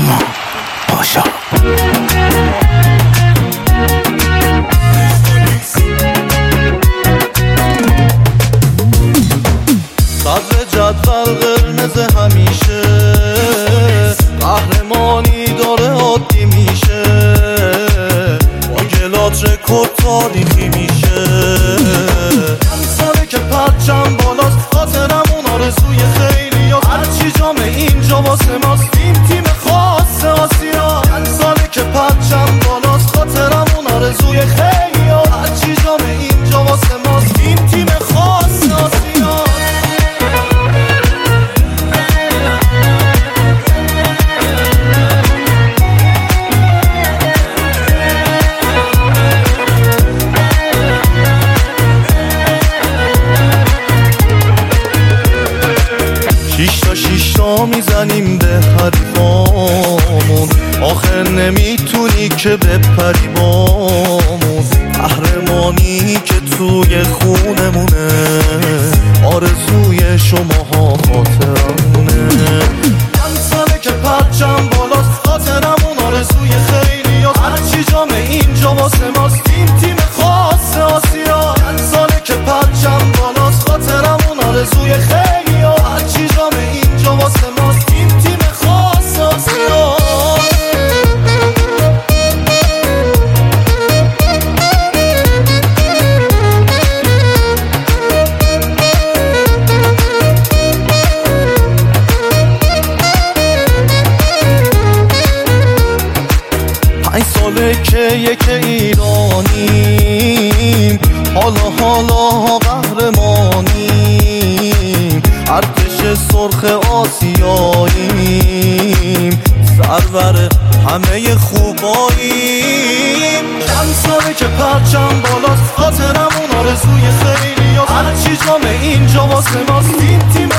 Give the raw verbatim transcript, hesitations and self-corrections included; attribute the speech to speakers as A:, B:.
A: ایمان پاشا.
B: صدر جدول قرمز همیشه، قهرمانی داره عادی میشه، با گلات رکورد تاریخی میشه. چند ساله که پرچم بالاست، خاطرمون آرزوی خیلی ها، هرچی جام اینجا واسه ماست، تیم تیم خاص آسیا. چند ساله که پرچم بالاست، خاطرمون آرزوی خیلی ها، هرچی جام اینجا واسه ماست، تیم تیم خاص آسیا. شیشتا شیشتا میزنیم به حریفامون، آخر نمیتونی که بپری بامون. قهرمانی که توی خونمونه، آرزوی شماها خاطرمونه. چند ساله که پرچم بالاست، خاطرمون آرزوی خیلی ها، هرچی جام اینجا واسه ماست، تیم تیم خاص آسیا. چند ساله که پرچم بالاست، خاطرمون آرزوی خیلی ها، هرچی جام اینجا واسه ماست، تیم تیم خاص آسیا. پنج ساله که یک ایرانیم، حالا حالا قهرمانیم، ارتش سرخ آسیاییم، سرور همه خوباییم. چند ساله که پرچم بالاست، خاطرمون آرزوی خیلی ها، هرچی جام اینجا واسه ماست، تیم تیم